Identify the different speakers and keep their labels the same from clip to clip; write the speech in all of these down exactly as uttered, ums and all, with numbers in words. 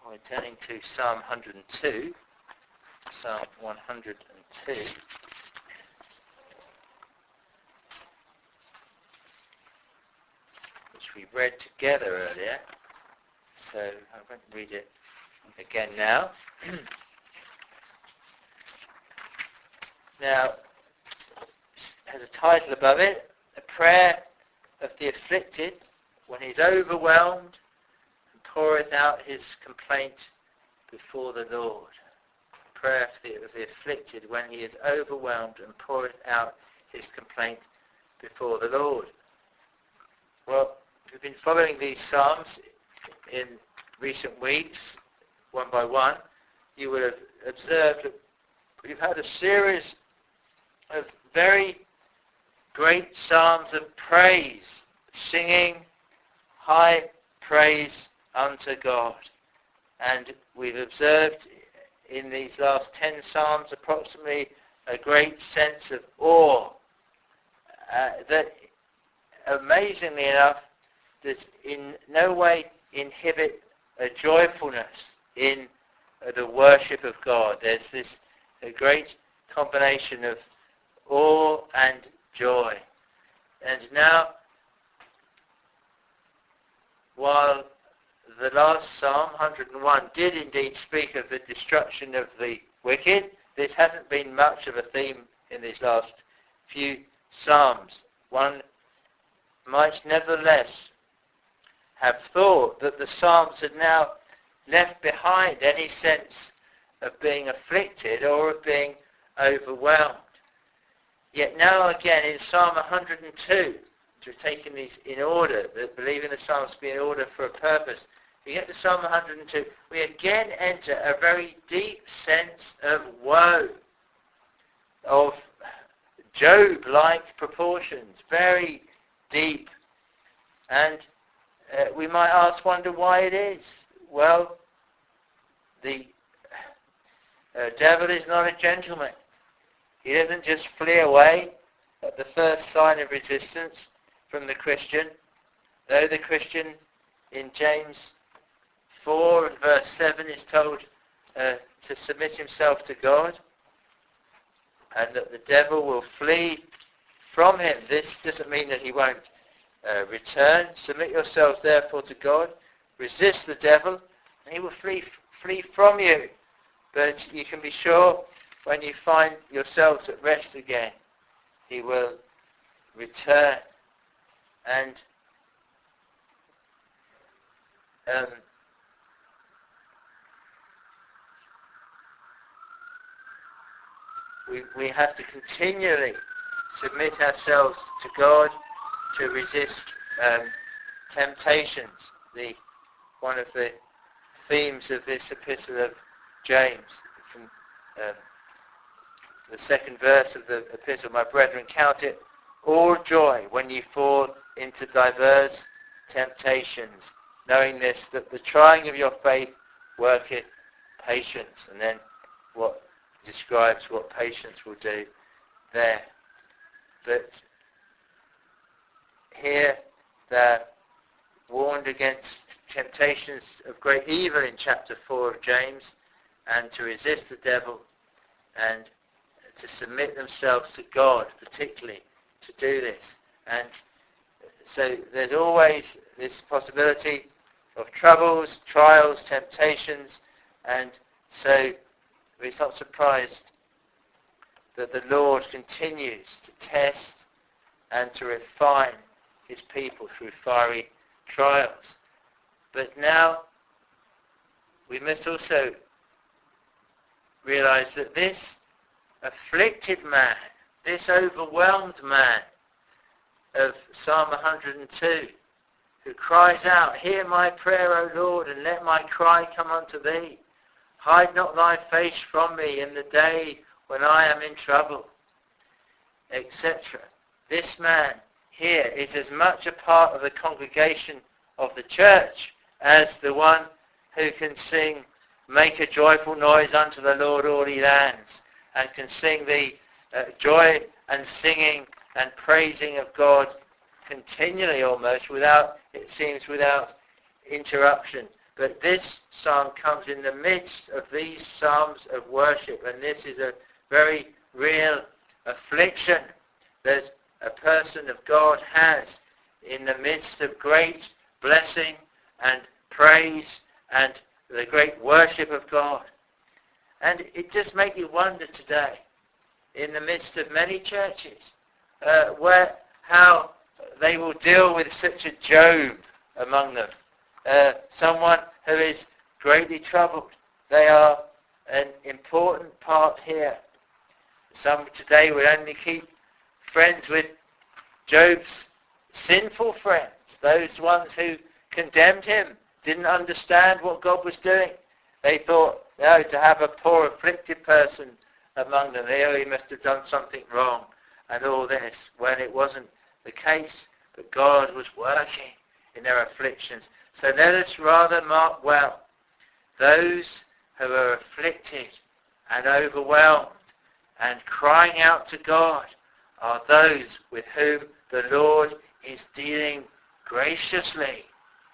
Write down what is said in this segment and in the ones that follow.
Speaker 1: We're turning to Psalm one hundred two. Psalm one hundred two. Which we read together earlier. So I won't read it again now. Now, it has a title above it, A Prayer of the Afflicted when he's overwhelmed and poureth out his complaint before the Lord. A prayer of the, of the afflicted when he is overwhelmed and poureth out his complaint before the Lord. Well, we've been following these Psalms in recent weeks, one by one. You will have observed that we've had a series of very great psalms of praise, singing high praise unto God. And we've observed in these last ten psalms approximately a great sense of awe uh, that, amazingly enough, does in no way inhibit a joyfulness in uh, the worship of God. There's this a great combination of awe and joy. And now, while the last Psalm, one hundred one, did indeed speak of the destruction of the wicked, this hasn't been much of a theme in these last few Psalms. One might nevertheless have thought that the Psalms had now left behind any sense of being afflicted or of being overwhelmed. Yet now again in Psalm one hundred two, which we've taken these in order, that believing the Psalms to be in order for a purpose, we get to Psalm one hundred two, we again enter a very deep sense of woe, of Job-like proportions, very deep. And uh, we might ask, wonder why it is. Well, the uh, devil is not a gentleman. He doesn't just flee away at the first sign of resistance from the Christian. Though the Christian in James four and verse seven is told uh, to submit himself to God and that the devil will flee from him. This doesn't mean that he won't uh, return. Submit yourselves therefore to God. Resist the devil and he will flee, flee from you. But you can be sure when you find yourselves at rest again, he will return. And um, we, we have to continually submit ourselves to God to resist um, temptations. The one of the themes of this epistle of James, from um, the second verse of the epistle, my brethren, count it all joy when you fall into diverse temptations, knowing this, that the trying of your faith worketh patience. And then what describes what patience will do there. But here they're warned against temptations of great evil in chapter four of James, and to resist the devil and to submit themselves to God, particularly to do this. And so there's always this possibility of troubles, trials, temptations, and so it's not surprised that the Lord continues to test and to refine his people through fiery trials. But now we must also realize that this afflicted man, this overwhelmed man of Psalm one hundred two, who cries out, hear my prayer, O Lord, and let my cry come unto thee. Hide not thy face from me in the day when I am in trouble, et cetera. This man here is as much a part of the congregation of the church as the one who can sing, make a joyful noise unto the Lord, all ye lands, and can sing the uh, joy and singing and praising of God continually almost, without, it seems, without interruption. But this psalm comes in the midst of these psalms of worship, and this is a very real affliction that a person of God has in the midst of great blessing and praise and the great worship of God. And it just makes you wonder today, in the midst of many churches, uh, where how they will deal with such a Job among them, uh, someone who is greatly troubled. They are an important part here. Some today would only keep friends with Job's sinful friends, those ones who condemned him, didn't understand what God was doing. They thought, no, to have a poor afflicted person among them, they oh, he must have done something wrong and all this, when it wasn't the case, but God was working in their afflictions. So let us rather mark well those who are afflicted and overwhelmed and crying out to God are those with whom the Lord is dealing graciously.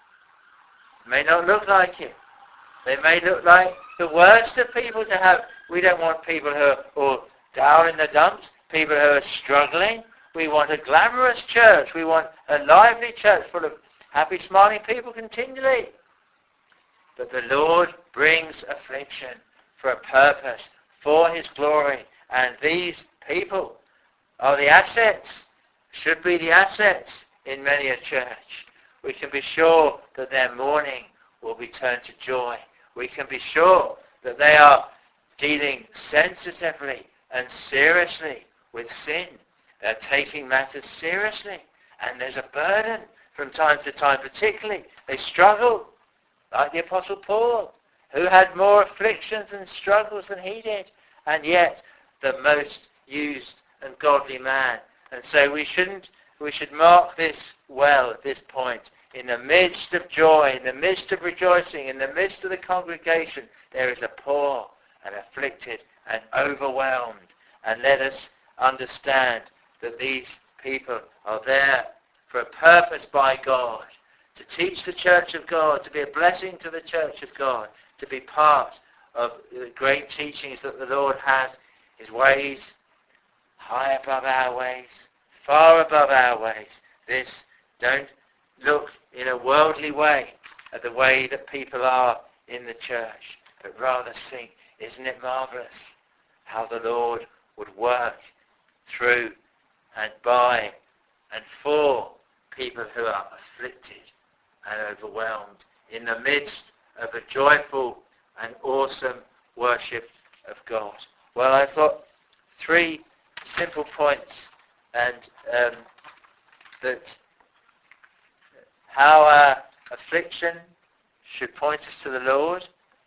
Speaker 1: It may not look like it. They may look like the worst of people to have. We don't want people who are all down in the dumps, people who are struggling. We want a glamorous church. We want a lively church full of happy, smiling people continually. But the Lord brings affliction for a purpose, for his glory. And these people are the assets, should be the assets in many a church. We can be sure that their mourning will be turned to joy. We can be sure that they are dealing sensitively and seriously with sin. They're taking matters seriously. And there's a burden from time to time, particularly. They struggle, like the Apostle Paul, who had more afflictions and struggles than he did, and yet the most used and godly man. And so we shouldn't, we should mark this well at this point. In the midst of joy, in the midst of rejoicing, in the midst of the congregation, there is a poor and afflicted and overwhelmed. And let us understand that these people are there for a purpose by God, to teach the church of God, to be a blessing to the church of God, to be part of the great teachings that the Lord has, his ways high above our ways, far above our ways. This, don't look in a worldly way at the way that people are in the church, but rather think, isn't it marvelous how the Lord would work through and by and for people who are afflicted and overwhelmed in the midst of a joyful and awesome worship of God. Well, I've got three simple points, and um, that how our affliction should point us to the Lord,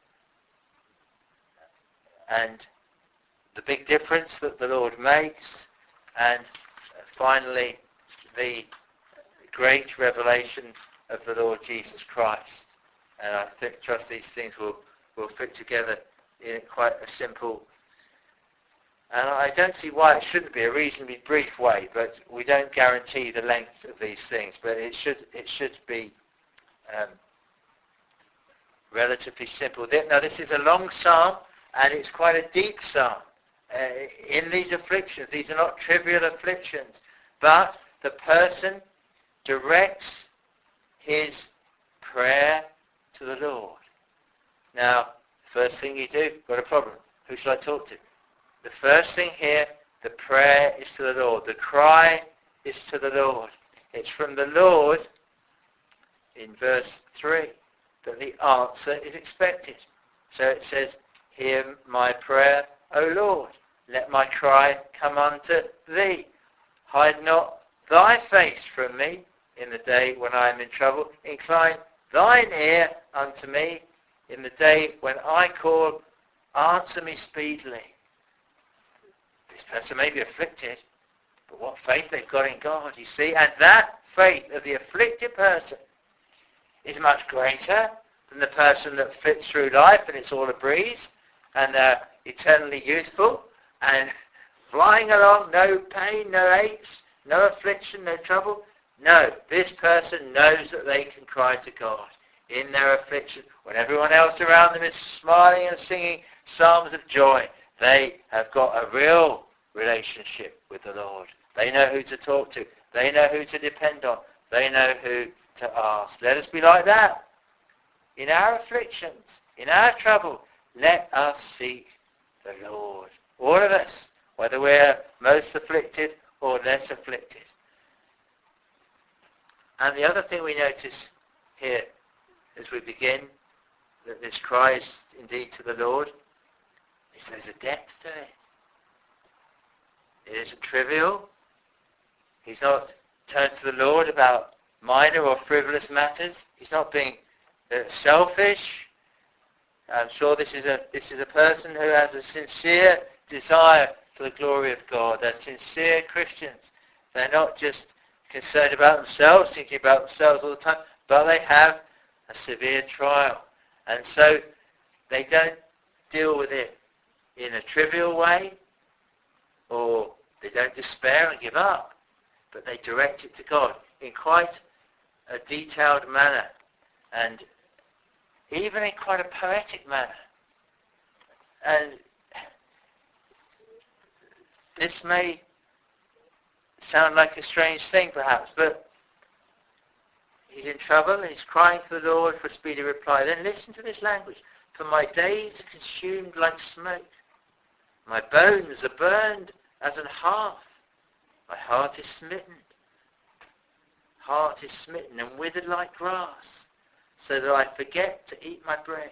Speaker 1: and the big difference that the Lord makes, and finally the great revelation of the Lord Jesus Christ. And I think, trust these things will, will fit together in quite a simple, and I don't see why it shouldn't be a reasonably brief way, but we don't guarantee the length of these things, but it should it should be um, relatively simple. Now this is a long psalm, and it's quite a deep psalm. Uh, in these afflictions, these are not trivial afflictions, but the person directs his prayer to the Lord. Now, first thing you do, got a problem. Who shall I talk to? The first thing here, the prayer is to the Lord. The cry is to the Lord. It's from the Lord, in verse three, that the answer is expected. So it says, hear my prayer, O Lord. Let my cry come unto thee. Hide not thy face from me in the day when I am in trouble. Incline thine ear unto me in the day when I call. Answer me speedily. This person may be afflicted, but what faith they've got in God, you see. And that faith of the afflicted person is much greater than the person that flits through life and it's all a breeze and they're eternally youthful and flying along, no pain, no aches, no affliction, no trouble. No, this person knows that they can cry to God. in their affliction, when everyone else around them is smiling and singing psalms of joy, they have got a real relationship with the Lord. They know who to talk to. They know who to depend on. They know who to ask. Let us be like that. In our afflictions, in our trouble, let us seek the Lord. All of us, whether we're most afflicted or less afflicted. And the other thing we notice here as we begin, that this cry is indeed to the Lord, is there's a depth to it. It isn't trivial. He's not turned to the Lord about minor or frivolous matters. He's not being uh, selfish. I'm sure this is a this is a person who has a sincere desire for the glory of God. They're sincere Christians. They're not just concerned about themselves, thinking about themselves all the time, but they have a severe trial. And so they don't deal with it in a trivial way, or they don't despair and give up, but they direct it to God in quite a detailed manner, and even in quite a poetic manner. And this may sound like a strange thing perhaps, but he's in trouble and he's crying to the Lord for a speedy reply. Then listen to this language. For my days are consumed like smoke. My bones are burned as an hearth. My heart is smitten. Heart is smitten and withered like grass, so that I forget to eat my bread.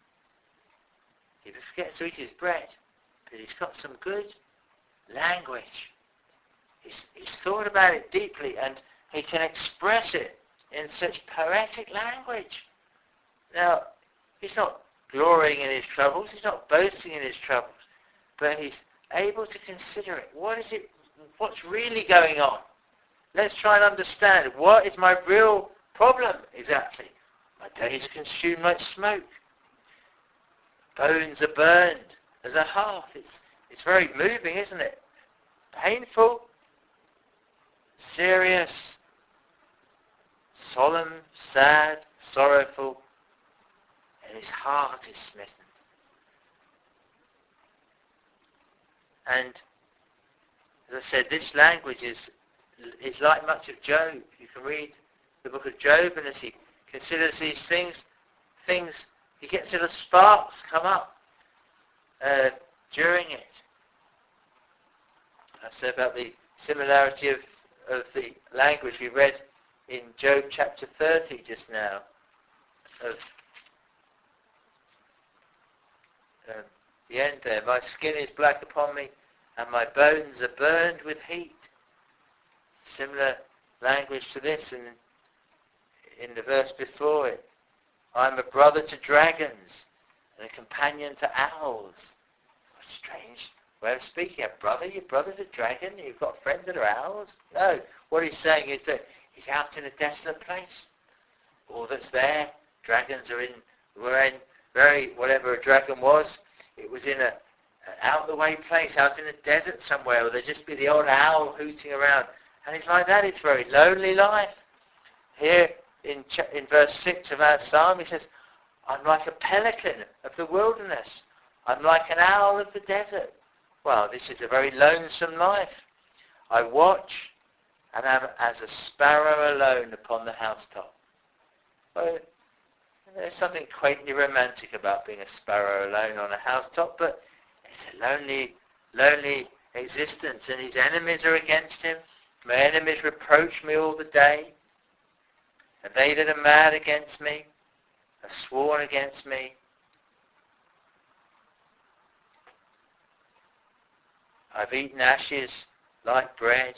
Speaker 1: He forgets to eat his bread, but he's got some good language. He's, he's thought about it deeply, and he can express it in such poetic language. Now, he's not glorying in his troubles, he's not boasting in his troubles, but he's able to consider it. What is it? What's really going on? Let's try and understand. What is my real problem exactly? My days are consumed like smoke. Bones are burned as a hearth. It's, it's very moving, isn't it? Painful, serious, solemn, sad, sorrowful, and his heart is smitten. And as I said, this language is is like much of Job. You can read the book of Job, and as he considers these things, things he gets little sparks come up uh, during it. I said about the similarity of, of the language we read in Job chapter thirty just now, of um, the end there. My skin is black upon me, and my bones are burned with heat. Similar language to this in, in the verse before it. I'm a brother to dragons and a companion to owls. What a strange way of speaking. A brother? Your brother's a dragon? You've got friends that are owls? No. What he's saying is that he's out in a desolate place. All that's there, dragons are in, were in very, whatever a dragon was, it was in a out-of-the-way place, out in a desert somewhere, where there'd just be the old owl hooting around. And it's like that. It's a very lonely life. Here in, ch- in verse six of our psalm, he says, I'm like a pelican of the wilderness. I'm like an owl of the desert. Well, this is a very lonesome life. I watch and am as a sparrow alone upon the housetop. Well, there's something quaintly romantic about being a sparrow alone on a housetop, but it's a lonely, lonely existence, and his enemies are against him. My enemies reproach me all the day, and they that are mad against me have sworn against me. I've eaten ashes like bread.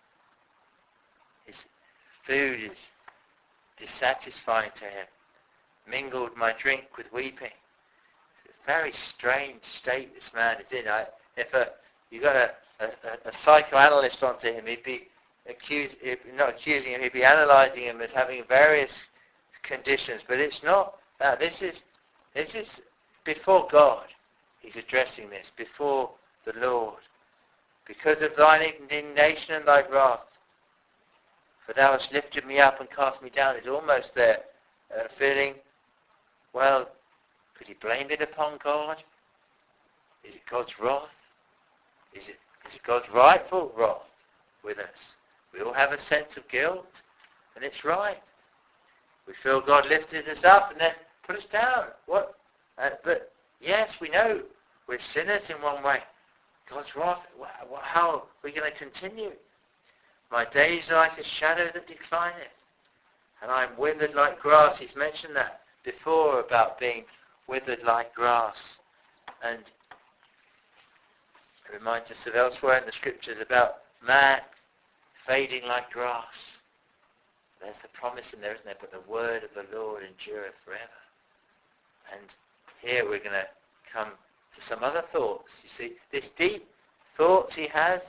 Speaker 1: His food is dissatisfying to him. Mingled my drink with weeping. It's a very strange state this man is in. I, if a, you got a, a, a psychoanalyst onto him, he'd be accused, not accusing him, he'd be analysing him as having various conditions. But it's not that. This is, this is before God. He's addressing this, before the Lord. Because of thine indignation and thy wrath, for thou hast lifted me up and cast me down. It's almost there. uh, feeling, well, could he blame it upon God? Is it God's wrath? Is it, is it God's rightful wrath with us? We all have a sense of guilt, and it's right. We feel God lifted us up and then put us down. What? Uh, but yes, we know we're sinners in one way. God's wrath, how are we going to continue? My days are like a shadow that declineth, and I am withered like grass. He's mentioned that before about being withered like grass. And it reminds us of elsewhere in the scriptures about man fading like grass. There's the promise in there, isn't there? But the word of the Lord endureth forever. And here we're going to come to some other thoughts. You see, this deep thoughts he has,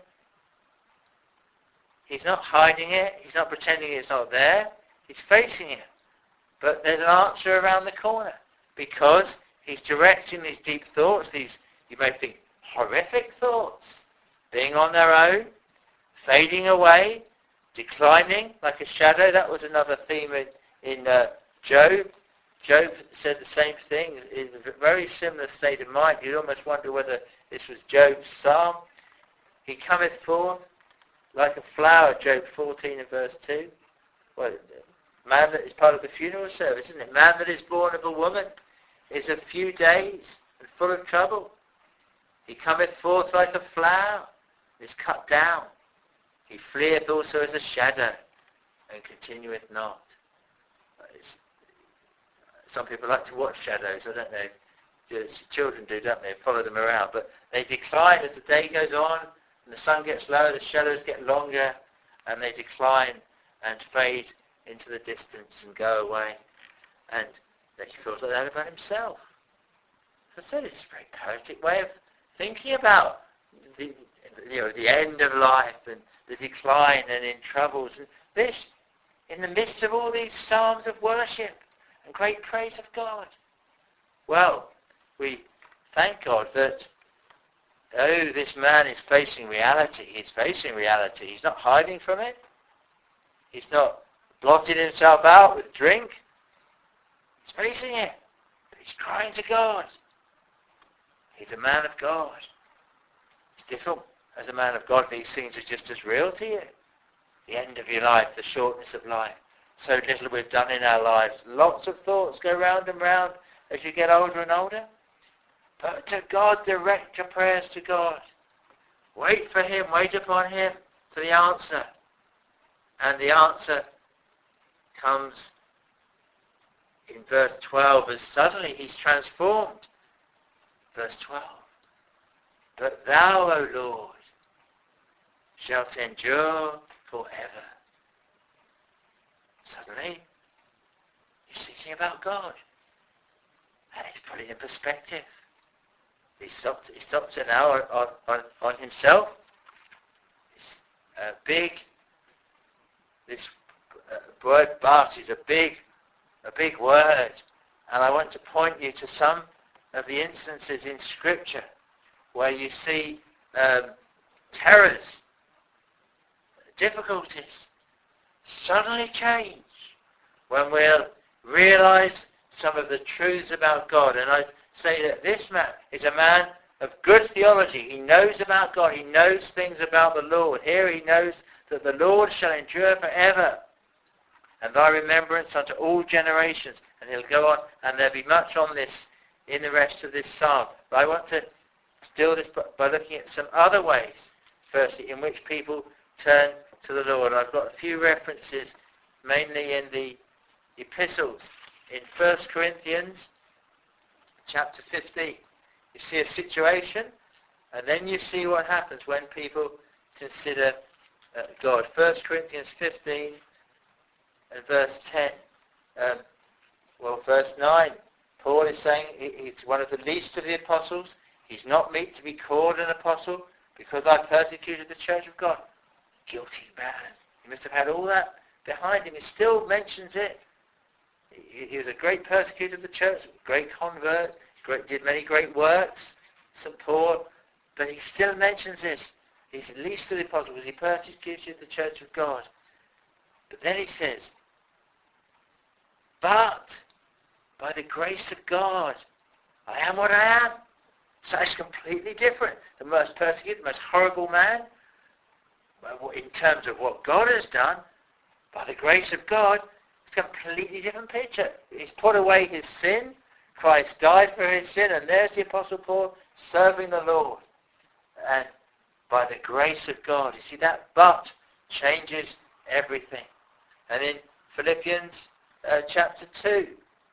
Speaker 1: he's not hiding it. He's not pretending it's not there. He's facing it. But there's an answer around the corner because he's directing these deep thoughts, these, you may think, horrific thoughts, being on their own, fading away, declining like a shadow. That was another theme in, in uh, Job. Job said the same thing in a very similar state of mind. You'd almost wonder whether this was Job's psalm. He cometh forth like a flower, Job fourteen and verse two. Well, man that is part of the funeral service, isn't it? Man that is born of a woman is of few days and full of trouble. He cometh forth like a flower, is cut down. He fleeth also as a shadow, and continueth not. It's, some people like to watch shadows. I don't know. Children do, don't they? Follow them around. But they decline as the day goes on, and the sun gets lower, the shadows get longer, and they decline and fade into the distance and go away. And then he feels like that about himself. As I said, it's a very poetic way of thinking about the, you know, the end of life and the decline and in troubles. And this, in the midst of all these psalms of worship and great praise of God. Well, we thank God that, oh, this man is facing reality. He's facing reality. He's not hiding from it. He's not blotting himself out with drink. He's facing it. He's crying to God. He's a man of God. It's different. As a man of God, these things are just as real to you. The end of your life, the shortness of life. So little we've done in our lives. Lots of thoughts go round and round as you get older and older. But to God, direct your prayers to God. Wait for him, wait upon him for the answer. And the answer comes in verse twelve as suddenly he's transformed. Verse twelve. But thou, O Lord, shalt endure forever. Suddenly, he's thinking about God. And he's put it in perspective. He stopped, he stopped it now on, on, on himself. It's a big, this uh, word but is a big, a big word. And I want to point you to some of the instances in Scripture where you see um, terrors, difficulties suddenly change when we'll realize some of the truths about God. And I say that this man is a man of good theology. He knows about God. He knows things about the Lord. Here he knows that the Lord shall endure forever, and thy remembrance unto all generations. And he'll go on, and there'll be much on this in the rest of this psalm. But I want to still this by looking at some other ways, firstly, in which people turn to the Lord. I've got a few references, mainly in the epistles. In First Corinthians chapter fifteen, you see a situation, and then you see what happens when people consider uh, God. First Corinthians fifteen and verse ten. Um, well, verse nine, Paul is saying he's one of the least of the apostles. He's not meet to be called an apostle because I persecuted the church of God. Guilty man. He must have had all that behind him. He still mentions it. He, he was a great persecutor of the church, great convert, great, did many great works, Saint Paul, but he still mentions this. He's the least of the apostles because he persecuted the church of God. But then he says, But by the grace of God, I am what I am. So it's completely different. The most persecuted, the most horrible man, in terms of what God has done, by the grace of God, it's a completely different picture. He's put away his sin. Christ died for his sin, and there's the Apostle Paul serving the Lord. And by the grace of God, you see that but changes everything. And in Philippians uh, chapter two,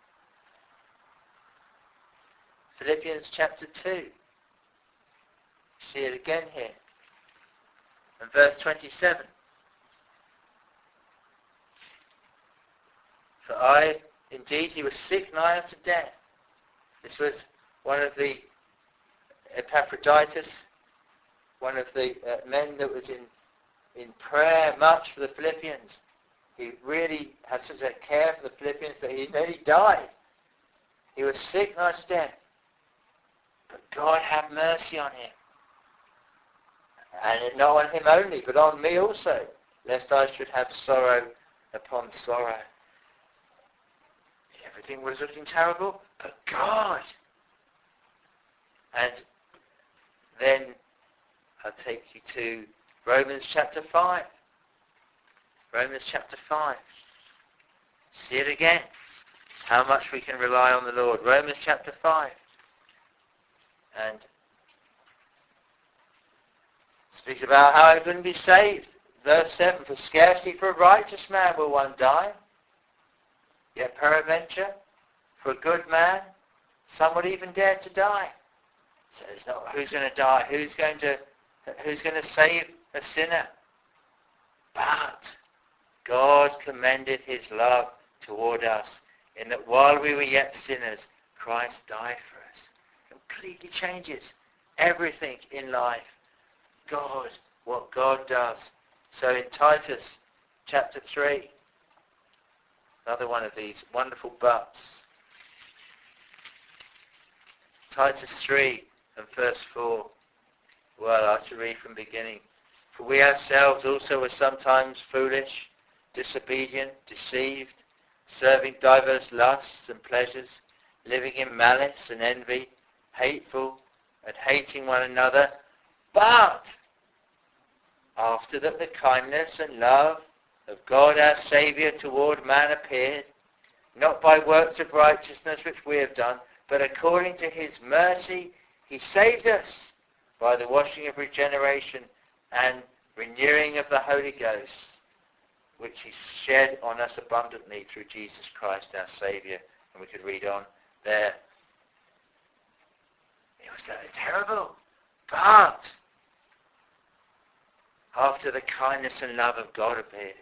Speaker 1: Philippians chapter two, see it again here, and verse twenty-seven. For I, indeed, he was sick nigh unto death. This was one of the Epaphroditus, one of the uh, men that was in, in prayer much for the Philippians. He really had such a care for the Philippians that he nearly died. He was sick nigh to death. But God had mercy on him. And not on him only, but on me also, lest I should have sorrow upon sorrow. Everything was looking terrible, but God. And then I'll take you to Romans chapter five. Romans chapter five. See it again. How much we can rely on the Lord. Romans chapter five. And speaks about how I'm going to be saved. Verse seven. For scarcely for a righteous man will one die. Yet peradventure, for a good man, some would even dare to die. So it's not who's going to die, who's going to who's going to save a sinner. But God commended his love toward us, in that while we were yet sinners, Christ died for us. Completely changes everything in life. God, what God does. So in Titus chapter three, another one of these wonderful buts. Titus three and verse four. Well, I should read from the beginning. For we ourselves also were sometimes foolish, disobedient, deceived, serving diverse lusts and pleasures, living in malice and envy, hateful, and hating one another. But after that the kindness and love of God our Saviour toward man appeared, not by works of righteousness which we have done, but according to his mercy he saved us by the washing of regeneration and renewing of the Holy Ghost, which he shed on us abundantly through Jesus Christ our Saviour. And we could read on there. It was terrible. But after the kindness and love of God appeared.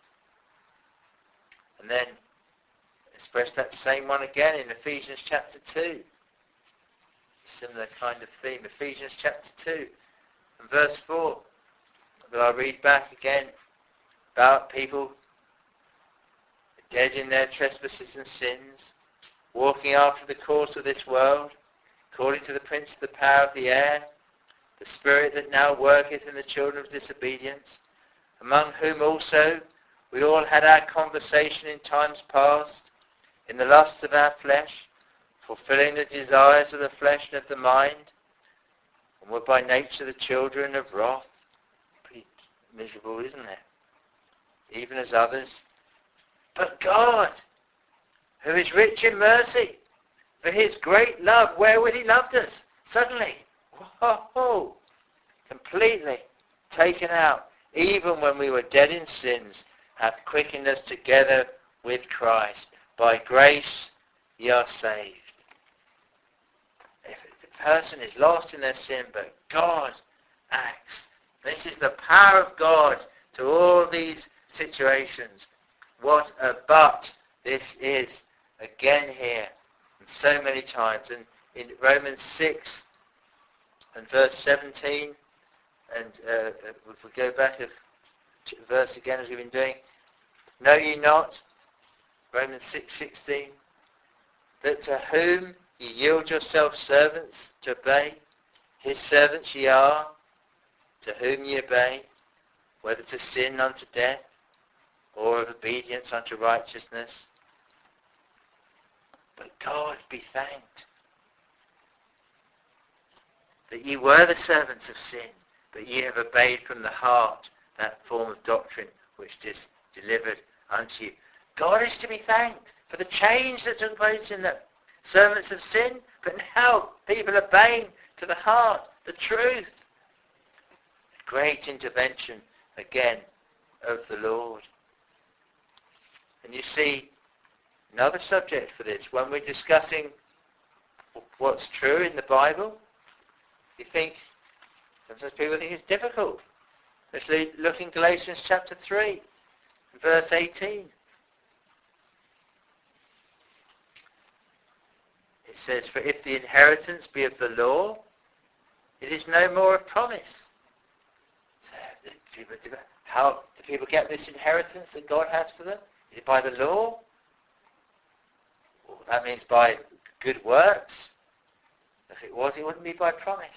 Speaker 1: And then express that same one again in Ephesians chapter two. Similar kind of theme. Ephesians chapter two and verse four. But I'll read back again about people dead in their trespasses and sins, walking after the course of this world, according to the prince of the power of the air, the spirit that now worketh in the children of disobedience, among whom also we all had our conversation in times past, in the lusts of our flesh, fulfilling the desires of the flesh and of the mind, and were by nature the children of wrath. Pretty miserable, isn't it? Even as others. But God, who is rich in mercy, for his great love, wherewith he loved us, suddenly, whoa, completely taken out, even when we were dead in sins, hath quickened us together with Christ. By grace ye are saved. If the person is lost in their sin, but God acts. This is the power of God to all these situations. What a but this is again here, and so many times. And in Romans six and verse seventeen, and uh, if we go back a verse again as we've been doing, know ye not, Romans six sixteen, that to whom ye yield yourselves servants to obey, his servants ye are, to whom ye obey, whether to sin unto death, or of obedience unto righteousness. But God be thanked that ye were the servants of sin, but ye have obeyed from the heart that form of doctrine which is delivered unto you. God is to be thanked for the change that took place in the servants of sin, but now people obeying to the heart the truth. A great intervention again of the Lord. And you see, another subject for this, when we're discussing what's true in the Bible, you think, sometimes people think it's difficult. Let's look in Galatians chapter three, verse eighteen. It says, for if the inheritance be of the law, it is no more of promise. So, people, how do people get this inheritance that God has for them? Is it by the law? Well, that means by good works. If it was, it wouldn't be by promise.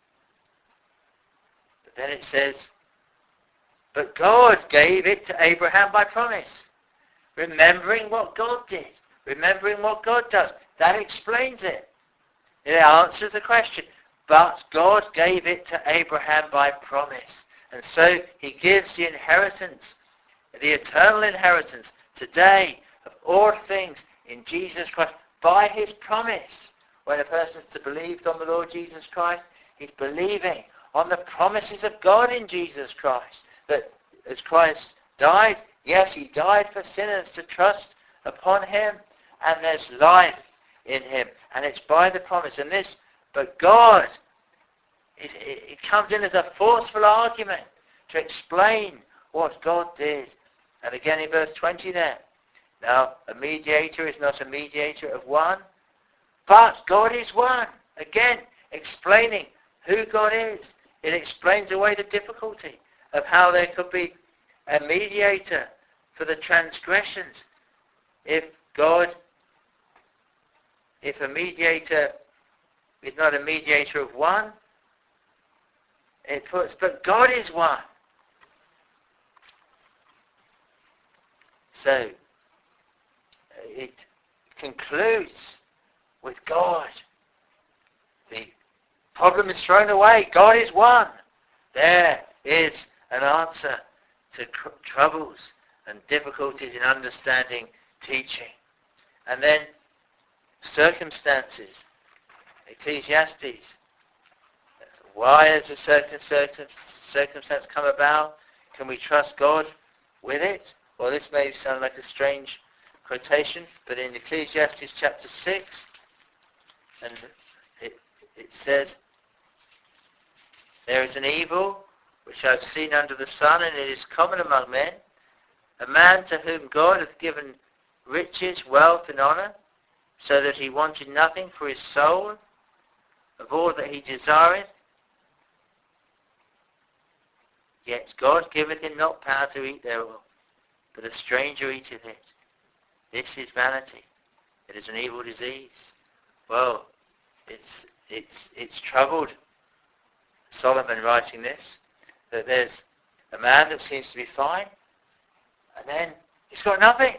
Speaker 1: But then it says, but God gave it to Abraham by promise. Remembering what God did. Remembering what God does. That explains it. It answers the question. But God gave it to Abraham by promise. And so he gives the inheritance, the eternal inheritance today of all things in Jesus Christ by his promise. When a person is to believe on the Lord Jesus Christ, he's believing on the promises of God in Jesus Christ. That as Christ died, yes, he died for sinners to trust upon him, and there's life in him, and it's by the promise. And this, but God, it, it comes in as a forceful argument to explain what God did. And again in verse twenty there, now a mediator is not a mediator of one, but God is one. Again, explaining who God is. It explains away the difficulty of how there could be a mediator for the transgressions. If God, if a mediator is not a mediator of one, it puts, but God is one. So, it concludes with God. The problem is thrown away. God is one. There is an answer to tr- troubles and difficulties in understanding teaching. And then circumstances. Ecclesiastes. Why has a certain circumstance come about? Can we trust God with it? Well, this may sound like a strange quotation, but in Ecclesiastes chapter six, and it, it says, there is an evil which I have seen under the sun, and it is common among men, a man to whom God hath given riches, wealth, and honour, so that he wanted nothing for his soul of all that he desireth, yet God giveth him not power to eat thereof, but a stranger eateth it. This is vanity. It is an evil disease. Well, it's it's it's troubled, Solomon writing this, that there's a man that seems to be fine, and then he's got nothing.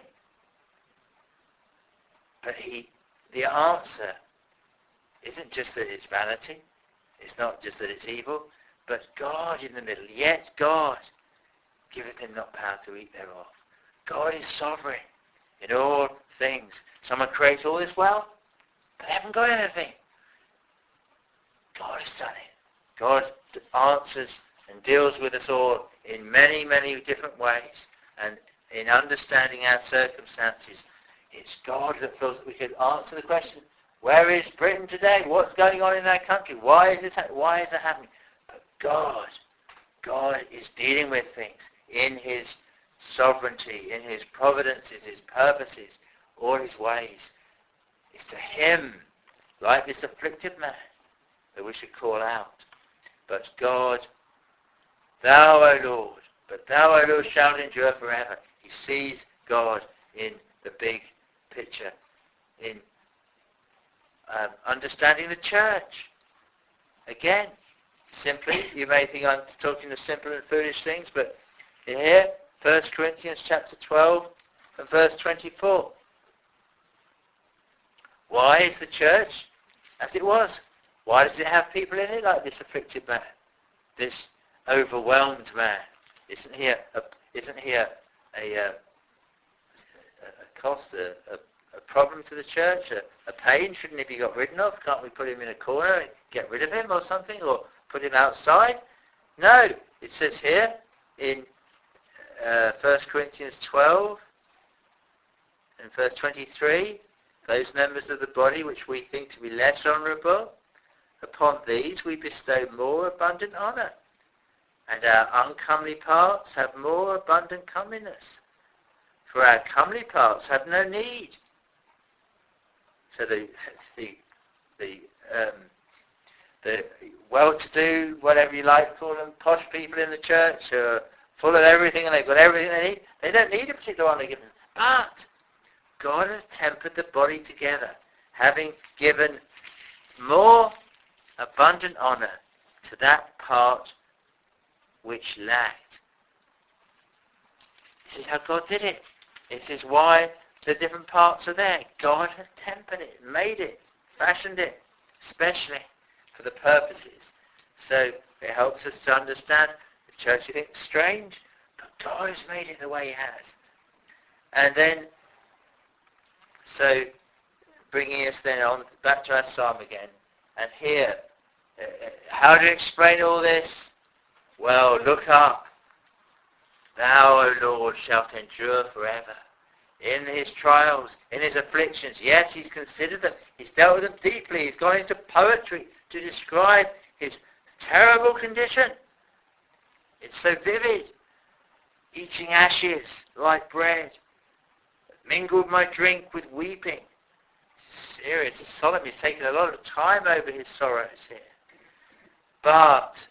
Speaker 1: But he, the answer isn't just that it's vanity, it's not just that it's evil, but God in the middle. Yet God giveth him not power to eat thereof. God is sovereign in all things. Someone creates all this wealth, but they haven't got anything. God has done it. God answers and deals with us all in many, many different ways. And in understanding our circumstances, it's God that feels that we could answer the question, where is Britain today? What's going on in that country? Why is this? Why is it happening? But God, God is dealing with things in his sovereignty, in his providences, his purposes, all his ways. It's to him, like this afflicted man, that we should call out. But God, thou, O Lord, but thou, O Lord, shalt endure forever. He sees God in the big picture, in um, understanding the church. Again, simply, you may think I'm talking of simple and foolish things, but here, First Corinthians chapter twelve and verse twenty-four. Why is the church as it was? Why does it have people in it like this afflicted man? This overwhelmed man? Isn't he a, a, isn't he a, a, a, a cost, a, a, a problem to the church, a, a pain? Shouldn't he be got rid of? Can't we put him in a corner and get rid of him or something, or put him outside? No, it says here in uh, First Corinthians twelve and verse twenty-three, those members of the body which we think to be less honourable, upon these we bestow more abundant honour, and our uncomely parts have more abundant comeliness, for our comely parts have no need. So the the the um, the well-to-do, whatever you like to call them, posh people in the church who are full of everything and they've got everything they need, they don't need a particular honour given. But God has tempered the body together, having given more abundant honour to that part which lacked. This is how God did it. This is why the different parts are there. God has tempered it, made it, fashioned it, especially for the purposes. So it helps us to understand the church, you think, is strange, but God has made it the way he has. And then, so bringing us then on back to our psalm again, and here, uh, how do you explain all this? Well, look up. Thou, O Lord, shalt endure forever. In his trials, in his afflictions, yes, he's considered them. He's dealt with them deeply. He's gone into poetry to describe his terrible condition. It's so vivid. Eating ashes like bread. Mingled my drink with weeping. It's serious. It's solemn. He's taken a lot of time over his sorrows here. But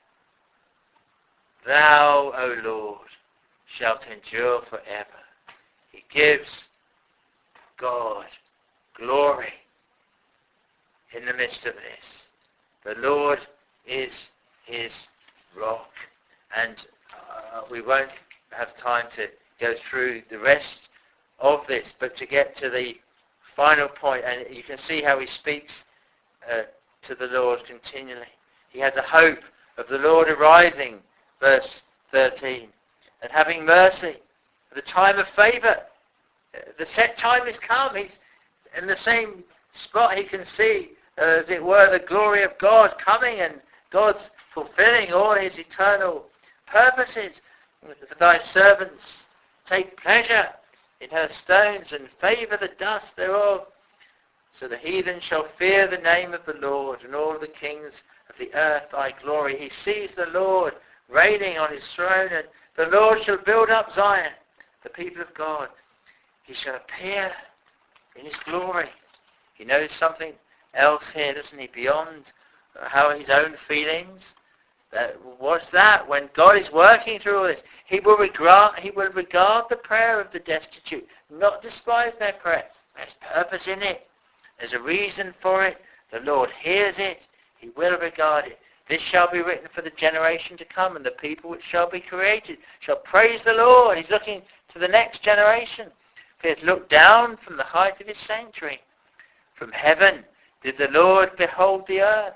Speaker 1: thou, O Lord, shalt endure forever. He gives God glory in the midst of this. The Lord is his rock. And uh, we won't have time to go through the rest of this, but to get to the final point, and you can see how he speaks uh, to the Lord continually. He has a hope of the Lord arising, verse thirteen, and having mercy at the time of favour. The set time is come. He's in the same spot. He can see, uh, as it were, the glory of God coming and God's fulfilling all his eternal purposes. Thy servants take pleasure in her stones and favour the dust thereof. So the heathen shall fear the name of the Lord, and all the kings of the earth thy glory. He sees the Lord reigning on his throne, and the Lord shall build up Zion, the people of God. He shall appear in his glory. He knows something else here, doesn't he, beyond uh, how his own feelings. Uh, what's that? When God is working through all this, he will regard, he will regard the prayer of the destitute, not despise their prayer. There's purpose in it. There's a reason for it. The Lord hears it. He will regard it. This shall be written for the generation to come, and the people which shall be created shall praise the Lord. He's looking to the next generation. He has looked down from the height of his sanctuary. From heaven did the Lord behold the earth.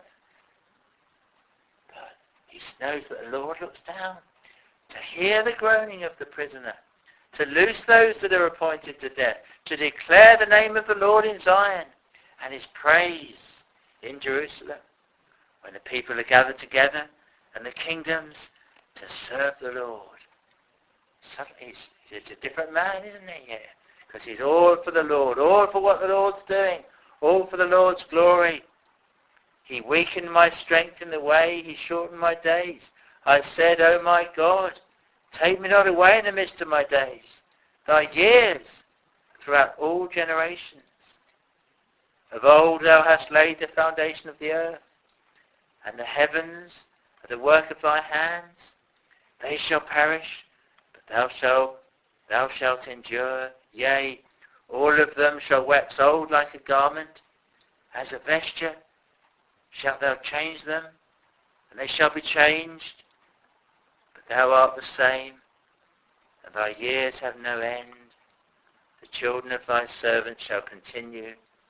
Speaker 1: But he knows that the Lord looks down to hear the groaning of the prisoner, to loose those that are appointed to death, to declare the name of the Lord in Zion, and his praise in Jerusalem. When the people are gathered together, and the kingdoms to serve the Lord. Suddenly he's, he's a different man, isn't he, here? Because he's all for the Lord, all for what the Lord's doing, all for the Lord's glory. He weakened my strength in the way, he shortened my days. I said, O my God, take me not away in the midst of my days. Thy years throughout all generations. Of old thou hast laid the foundation of the earth, and the heavens are the work of thy hands. They shall perish, but thou shalt, thou shalt endure. Yea, all of them shall wax old like a garment. As a vesture shalt thou change them, and they shall be changed. But thou art the same, and thy years have no end. The children of thy servants shall continue,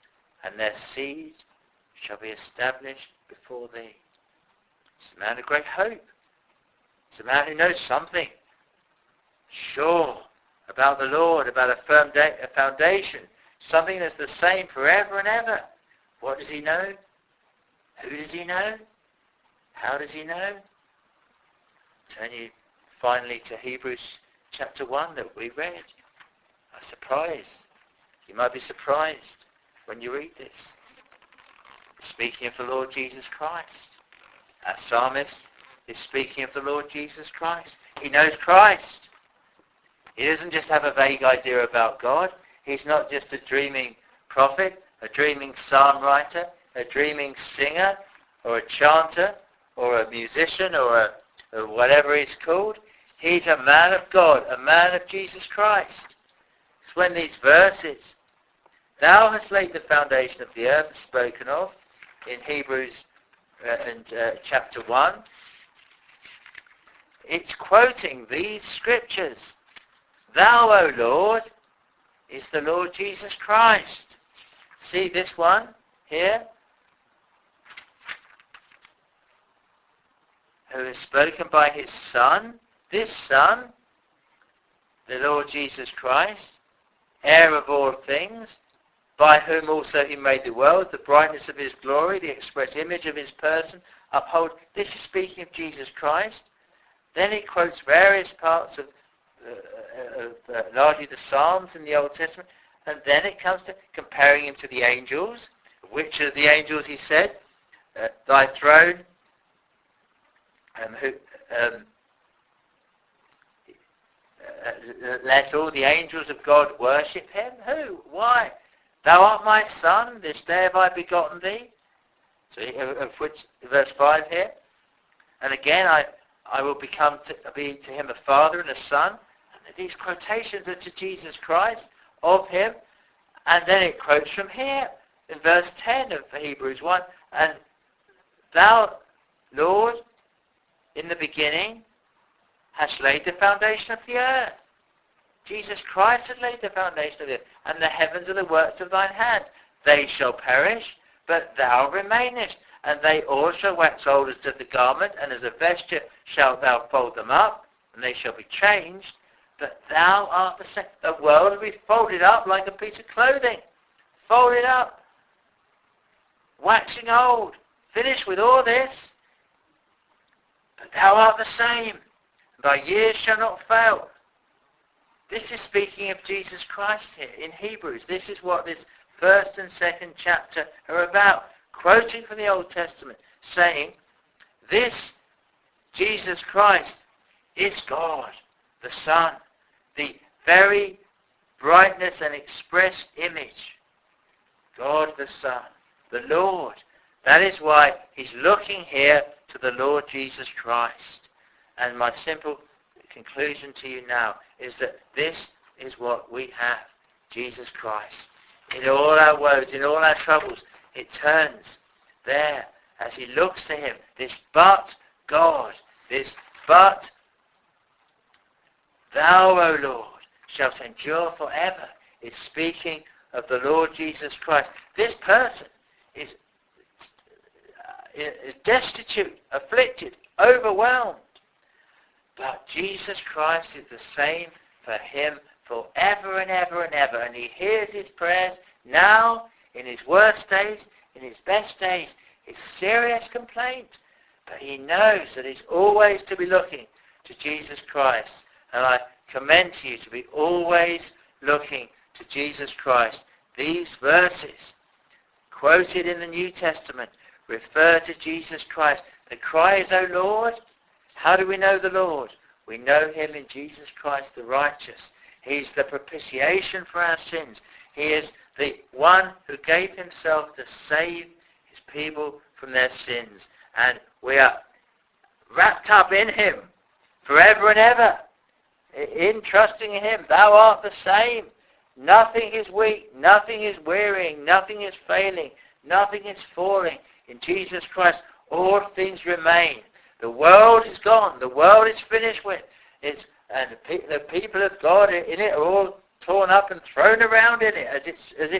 Speaker 1: and their seed shall be established before thee. It's a man of great hope. It's a man who knows something sure about the Lord, about a firm da- a foundation, something that's the same forever and ever. What does he know? Who does he know? How does he know? Turn you finally to Hebrews chapter one that we read. A surprise. You might be surprised when you read this. Speaking of the Lord Jesus Christ. Our psalmist is speaking of the Lord Jesus Christ. He knows Christ. He doesn't just have a vague idea about God. He's not just a dreaming prophet, a dreaming psalm writer, a dreaming singer, or a chanter, or a musician, or, a, or whatever he's called. He's a man of God, a man of Jesus Christ. It's when these verses, thou hast laid the foundation of the earth, spoken of in Hebrews uh, and uh, chapter one. It's quoting these scriptures. Thou, O Lord, is the Lord Jesus Christ. See this one here? Who is spoken by his Son. This Son, the Lord Jesus Christ, heir of all things, by whom also he made the world, the brightness of his glory, the express image of his person, uphold. This is speaking of Jesus Christ. Then he quotes various parts of uh, uh, uh, largely the Psalms in the Old Testament, and then it comes to comparing him to the angels. Which of the angels, he said, uh, thy throne, um, who, um, uh, let all the angels of God worship him. Who? Why? Thou art my Son, this day have I begotten thee. So, of which, verse five here. And again, I, I will become to, be to him a father and a son. And these quotations are to Jesus Christ, of him. And then it quotes from here, in verse ten of Hebrews one. And thou, Lord, in the beginning, hast laid the foundation of the earth. Jesus Christ has laid the foundation of the earth, and the heavens are the works of thine hand. They shall perish, but thou remainest, and they all shall wax old as doth the garment, and as a vesture shalt thou fold them up, and they shall be changed, but thou art the same. The world will be folded up like a piece of clothing, folded up, waxing old, finished with all this, but thou art the same, and thy years shall not fail. This is speaking of Jesus Christ here in Hebrews. This is what this first and second chapter are about. Quoting from the Old Testament, saying, this Jesus Christ is God, the Son, the very brightness and express image. God the Son, the Lord. That is why he's looking here to the Lord Jesus Christ. And my simple conclusion to you now is that this is what we have, Jesus Christ. In all our woes, in all our troubles, it turns there as he looks to him, this but God, this but thou, O Lord, shalt endure forever, is speaking of the Lord Jesus Christ. This person is, is destitute, afflicted, overwhelmed. But Jesus Christ is the same for him forever and ever and ever. And he hears his prayers now, in his worst days, in his best days, his serious complaint. But he knows that he's always to be looking to Jesus Christ. And I commend to you to be always looking to Jesus Christ. These verses, quoted in the New Testament, refer to Jesus Christ. The cry is, O Lord. How do we know the Lord? We know him in Jesus Christ the righteous. He's the propitiation for our sins. He is the one who gave himself to save his people from their sins. And we are wrapped up in him forever and ever, in trusting in him. Thou art the same. Nothing is weak. Nothing is wearying. Nothing is failing. Nothing is falling. In Jesus Christ, all things remain. The world is gone. The world is finished with. It's, and the, pe- the people of God in it are all torn up and thrown around in it as it's, as it's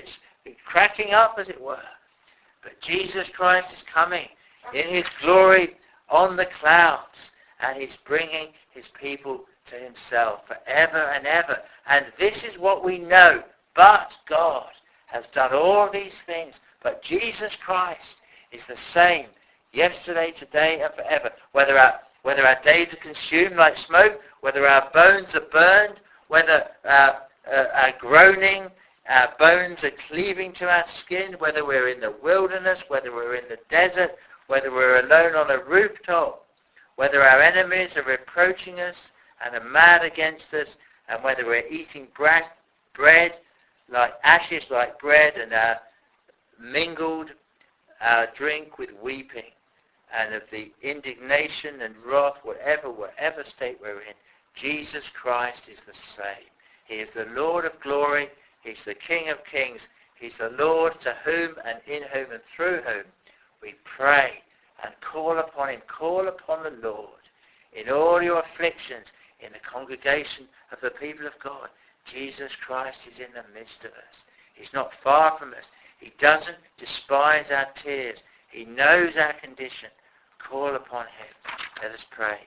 Speaker 1: cracking up, as it were. But Jesus Christ is coming in his glory on the clouds, and he's bringing his people to himself forever and ever. And this is what we know. But God has done all these things. But Jesus Christ is the same yesterday, today, and forever. Whether our, whether our days are consumed like smoke, whether our bones are burned, whether our, uh, our groaning, our bones are cleaving to our skin, whether we're in the wilderness, whether we're in the desert, whether we're alone on a rooftop, whether our enemies are reproaching us and are mad against us, and whether we're eating bread, bread like ashes like bread, and our mingled our drink with weeping, and of the indignation and wrath, whatever, whatever state we're in, Jesus Christ is the same. He is the Lord of glory. He's the King of kings. He's the Lord to whom and in whom and through whom we pray and call upon him. Call upon the Lord in all your afflictions in the congregation of the people of God. Jesus Christ is in the midst of us. He's not far from us. He doesn't despise our tears. He knows our condition. Call upon him. Let us pray.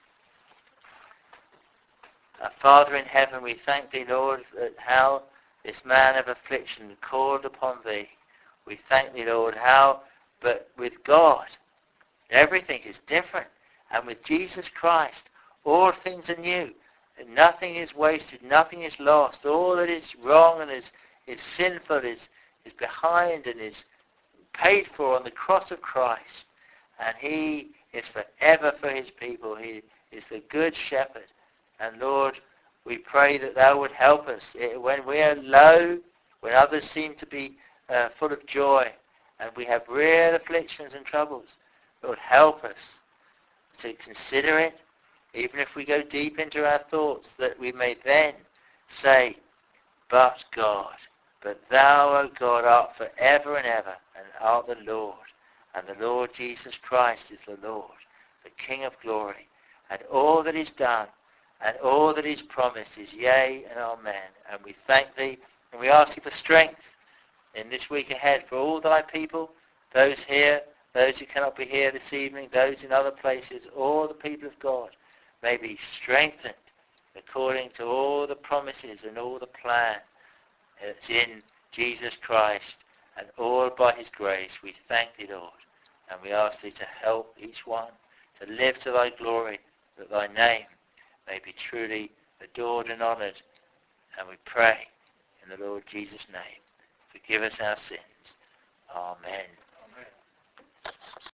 Speaker 1: Our Father in heaven, we thank thee, Lord, that how this man of affliction called upon thee. We thank thee, Lord, how, but with God, everything is different. And with Jesus Christ, all things are new. And nothing is wasted. Nothing is lost. All that is wrong and is, is sinful is, is behind and is paid for on the cross of Christ. And he is forever for his people. He is the good shepherd. And Lord, we pray that thou would help us when we are low, when others seem to be uh, full of joy, and we have real afflictions and troubles. Lord, help us to consider it, even if we go deep into our thoughts, that we may then say, but God, but thou, O God, art forever and ever, and art the Lord. And the Lord Jesus Christ is the Lord, the King of glory. And all that is done, and all that is promised is yea and amen. And we thank thee, and we ask thee for strength in this week ahead for all thy people, those here, those who cannot be here this evening, those in other places, all the people of God may be strengthened according to all the promises and all the plan that's in Jesus Christ, and all by his grace. We thank thee, Lord, and we ask thee to help each one to live to thy glory, that thy name may be truly adored and honoured. And we pray in the Lord Jesus' name, forgive us our sins. Amen.